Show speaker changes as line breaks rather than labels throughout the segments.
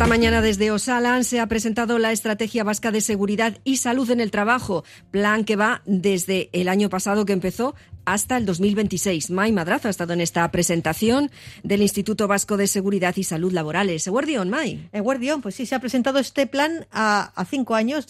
Esta mañana desde Osalan se ha presentado la Estrategia Vasca de Seguridad y Salud en el Trabajo, plan que va desde el año pasado que empezó hasta el 2026. Mai Madrazo ha estado en esta presentación del Instituto Vasco de Seguridad y Salud Laborales. Eguerdión, Mai.
Eguerdión, pues sí, se ha presentado este plan a 5 años,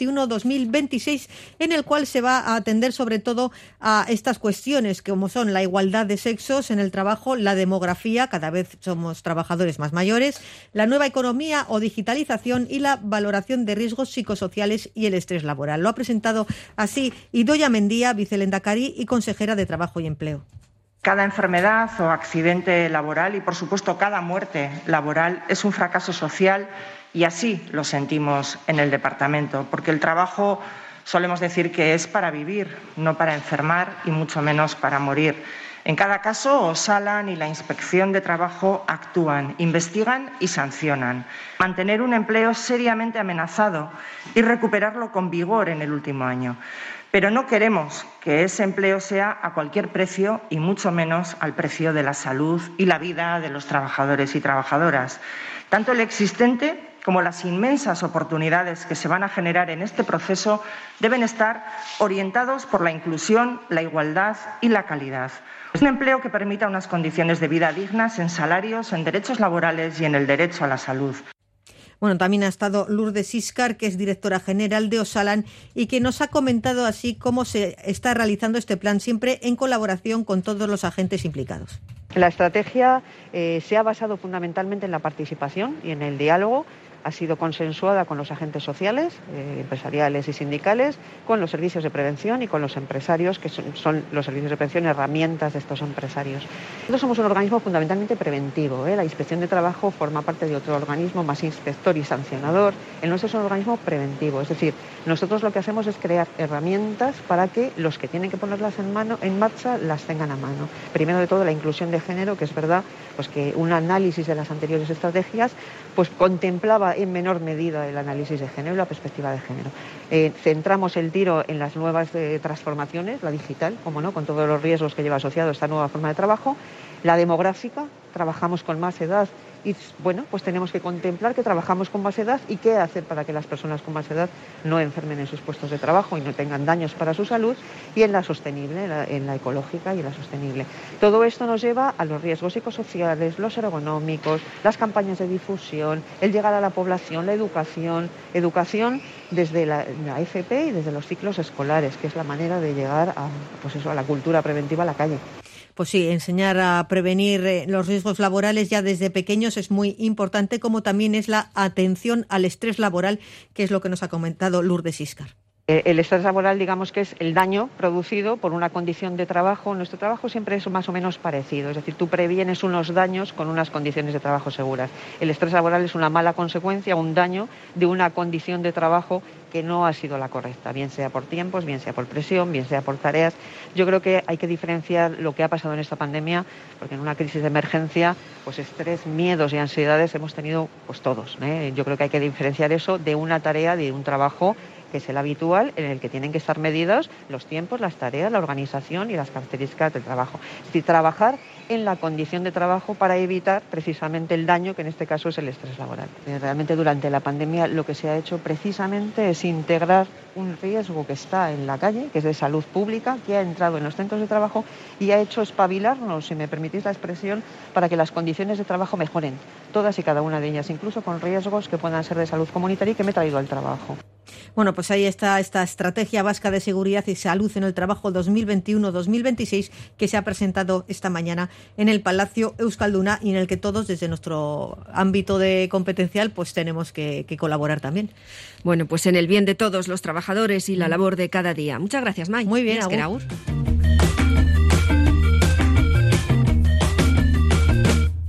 2021-2026, en el cual se va a atender sobre todo a estas cuestiones como son la igualdad de sexos en el trabajo, la demografía, cada vez somos trabajadores más mayores, la nueva economía o digitalización y la valoración de riesgos psicosociales y el estrés laboral. Lo ha presentado así Idoia Mendia, vicelendakari y consejera de Trabajo y Empleo.
Cada enfermedad o accidente laboral y, por supuesto, cada muerte laboral es un fracaso social y así lo sentimos en el departamento, porque el trabajo solemos decir que es para vivir, no para enfermar y mucho menos para morir. En cada caso, Osalan y la Inspección de Trabajo actúan, investigan y sancionan. Mantener un empleo seriamente amenazado y recuperarlo con vigor en el último año. Pero no queremos que ese empleo sea a cualquier precio y mucho menos al precio de la salud y la vida de los trabajadores y trabajadoras. Tanto el existente como las inmensas oportunidades que se van a generar en este proceso deben estar orientados por la inclusión, la igualdad y la calidad. Es un empleo que permita unas condiciones de vida dignas en salarios, en derechos laborales y en el derecho a la salud.
Bueno, también ha estado Lourdes Iscar, que es directora general de Osalan y que nos ha comentado así cómo se está realizando este plan, siempre en colaboración con todos los agentes implicados.
La estrategia se ha basado fundamentalmente en la participación y en el diálogo. Ha sido consensuada con los agentes sociales, empresariales y sindicales, con los servicios de prevención y con los empresarios, que son los servicios de prevención herramientas de estos empresarios. Nosotros somos un organismo fundamentalmente preventivo. La Inspección de Trabajo forma parte de otro organismo más inspector y sancionador. El nuestro es un organismo preventivo, es decir, nosotros lo que hacemos es crear herramientas para que los que tienen que ponerlas en marcha las tengan a mano. Primero de todo, la inclusión de género, que es verdad pues que un análisis de las anteriores estrategias pues contemplaba en menor medida el análisis de género y la perspectiva de género. Centramos el tiro en las nuevas transformaciones, la digital, como no, con todos los riesgos que lleva asociado esta nueva forma de trabajo, la demográfica, trabajamos con más edad y bueno, pues tenemos que contemplar que trabajamos con más edad y qué hacer para que las personas con más edad no enfermen en sus puestos de trabajo y no tengan daños para su salud, y en la sostenible, en la ecológica y la sostenible. Todo esto nos lleva a los riesgos psicosociales, los ergonómicos, las campañas de difusión, el llegar a la población, la educación desde la FP y desde los ciclos escolares, que es la manera de llegar a la cultura preventiva a la calle.
Pues sí, enseñar a prevenir los riesgos laborales ya desde pequeños es muy importante, como también es la atención al estrés laboral, que es lo que nos ha comentado Lourdes Iscar.
El estrés laboral, digamos que es el daño producido por una condición de trabajo. Nuestro trabajo siempre es más o menos parecido, es decir, tú previenes unos daños con unas condiciones de trabajo seguras. El estrés laboral es una mala consecuencia, un daño de una condición de trabajo que no ha sido la correcta, bien sea por tiempos, bien sea por presión, bien sea por tareas. Yo creo que hay que diferenciar lo que ha pasado en esta pandemia, porque en una crisis de emergencia, pues estrés, miedos y ansiedades hemos tenido pues todos. Yo creo que hay que diferenciar eso de una tarea, de un trabajo que es el habitual, en el que tienen que estar medidos los tiempos, las tareas, la organización y las características del trabajo. Es decir, trabajar en la condición de trabajo para evitar precisamente el daño, que en este caso es el estrés laboral. Realmente durante la pandemia lo que se ha hecho precisamente es integrar un riesgo que está en la calle, que es de salud pública, que ha entrado en los centros de trabajo y ha hecho espabilarnos, si me permitís la expresión, para que las condiciones de trabajo mejoren, todas y cada una de ellas, incluso con riesgos que puedan ser de salud comunitaria y que me he traído al trabajo.
Bueno, pues ahí está esta Estrategia Vasca de Seguridad y Salud en el Trabajo 2021-2026 que se ha presentado esta mañana en el Palacio Euskalduna y en el que todos desde nuestro ámbito de competencial pues tenemos que colaborar también.
Bueno, pues en el bien de todos los trabajadores y la labor de cada día. Muchas gracias, Mai.
Muy bien, Agur.